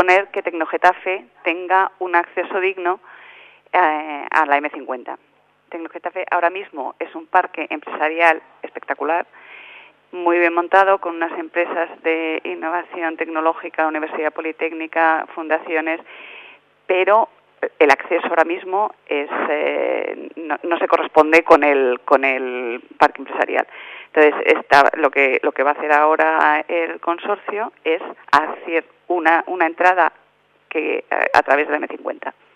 suponer que Tecnogetafe tenga un acceso digno a la M50. Tecnogetafe ahora mismo es un parque empresarial espectacular, muy bien montado, con unas empresas de innovación tecnológica, Universidad Politécnica, fundaciones, pero el acceso ahora mismo es no se corresponde con el parque empresarial. Entonces, lo que va a hacer ahora el consorcio es hacer una entrada a través de la M50.